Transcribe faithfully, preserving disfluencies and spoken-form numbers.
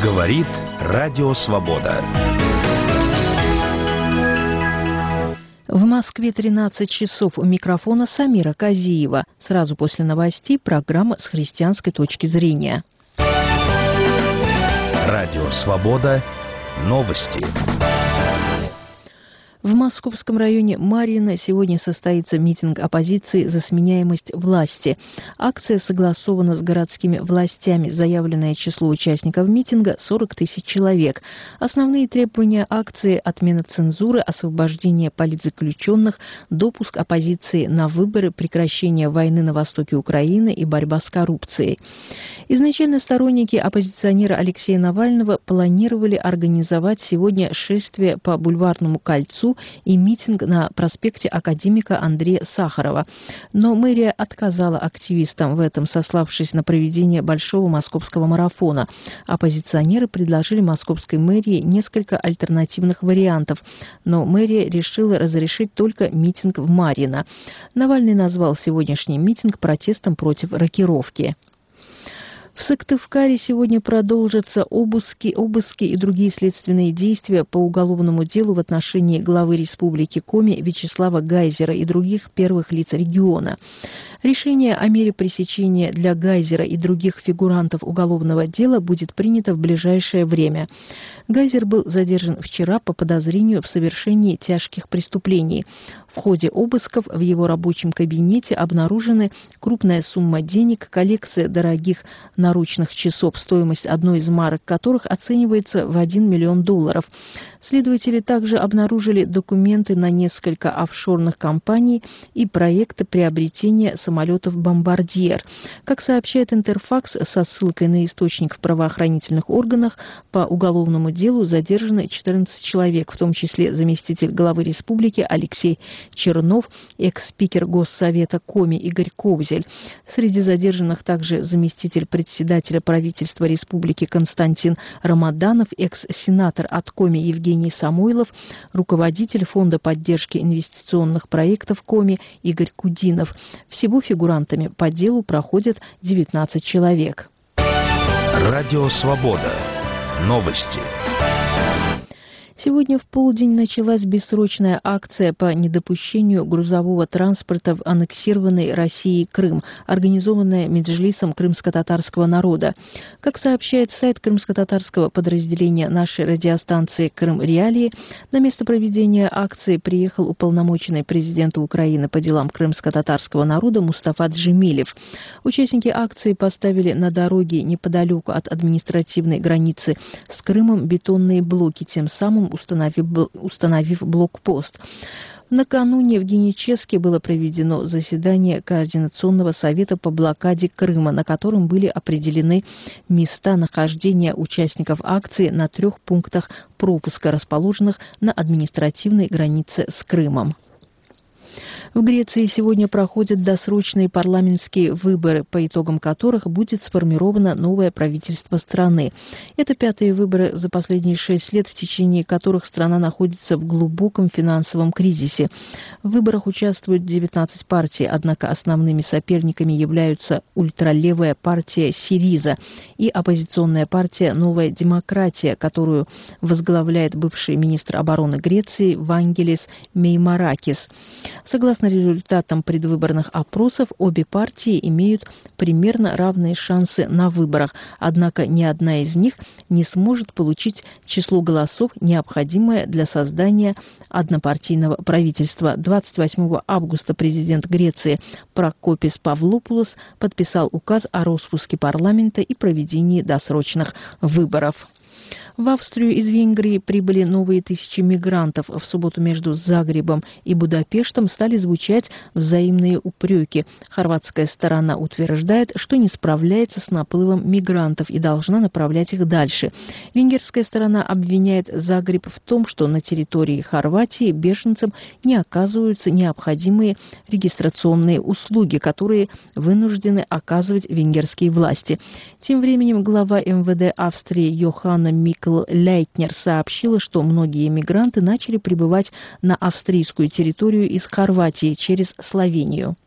Говорит Радио Свобода. В Москве тринадцать часов. У микрофона Самира Казиева. Сразу после новостей программа с христианской точки зрения. Радио Свобода. Новости. В московском районе Марьино сегодня состоится митинг оппозиции за сменяемость власти. Акция согласована с городскими властями. Заявленное число участников митинга – сорок тысяч человек. Основные требования акции – отмена цензуры, освобождение политзаключенных, допуск оппозиции на выборы, прекращение войны на востоке Украины и борьба с коррупцией. Изначально сторонники оппозиционера Алексея Навального планировали организовать сегодня шествие по Бульварному кольцу и митинг на проспекте академика Андрея Сахарова. Но мэрия отказала активистам в этом, сославшись на проведение большого московского марафона. Оппозиционеры предложили московской мэрии несколько альтернативных вариантов, но мэрия решила разрешить только митинг в Марьино. Навальный назвал сегодняшний митинг протестом против рокировки. В Сыктывкаре сегодня продолжатся обыски, обыски и другие следственные действия по уголовному делу в отношении главы Республики Коми Вячеслава Гайзера и других первых лиц региона. Решение о мере пресечения для Гайзера и других фигурантов уголовного дела будет принято в ближайшее время. Гайзер был задержан вчера по подозрению в совершении тяжких преступлений. В ходе обысков в его рабочем кабинете обнаружены крупная сумма денег, коллекция дорогих наручных часов, стоимость одной из марок которых оценивается в один миллион долларов. Следователи также обнаружили документы на несколько офшорных компаний и проекты приобретения самолетов «Бомбардьер». Как сообщает Интерфакс со ссылкой на источник в правоохранительных органах, по уголовному делу задержаны четырнадцать человек, в том числе заместитель главы республики Алексей Чернов, экс-спикер Госсовета Коми Игорь Ковзель. Среди задержанных также заместитель председателя правительства республики Константин Рамаданов, экс-сенатор от Коми Евгений Самойлов, руководитель Фонда поддержки инвестиционных проектов Коми Игорь Кудинов. Всего фигурантами по делу проходят девятнадцать человек. Радио Свобода. Новости. Сегодня в полдень началась бессрочная акция по недопущению грузового транспорта в аннексированный Россией Крым, организованная Меджлисом крымско-татарского народа. Как сообщает сайт крымско-татарского подразделения нашей радиостанции «Крым Реалии», на место проведения акции приехал уполномоченный президента Украины по делам крымско-татарского народа Мустафа Джемилев. Участники акции поставили на дороге неподалеку от административной границы с Крымом бетонные блоки, тем самым Установив, установив блокпост. Накануне в Геническе было проведено заседание Координационного совета по блокаде Крыма, на котором были определены места нахождения участников акции на трех пунктах пропуска, расположенных на административной границе с Крымом. В Греции сегодня проходят досрочные парламентские выборы, по итогам которых будет сформировано новое правительство страны. Это пятые выборы за последние шесть лет, в течение которых страна находится в глубоком финансовом кризисе. В выборах участвуют девятнадцать партий, однако основными соперниками являются ультралевая партия «Сириза» и оппозиционная партия «Новая демократия», которую возглавляет бывший министр обороны Греции Вангелис Меймаракис. Согласно результатам предвыборных опросов, обе партии имеют примерно равные шансы на выборах, однако ни одна из них не сможет получить число голосов, необходимое для создания однопартийного правительства. двадцать восьмого августа президент Греции Прокопис Павлопулос подписал указ о распуске парламента и проведении досрочных выборов. В Австрию из Венгрии прибыли новые тысячи мигрантов. В субботу между Загребом и Будапештом стали звучать взаимные упреки. Хорватская сторона утверждает, что не справляется с наплывом мигрантов и должна направлять их дальше. Венгерская сторона обвиняет Загреб в том, что на территории Хорватии беженцам не оказываются необходимые регистрационные услуги, которые вынуждены оказывать венгерские власти. Тем временем глава эм вэ дэ Австрии Йоханна Микл Лейтнер сообщила, что многие мигранты начали прибывать на австрийскую территорию из Хорватии через Словению.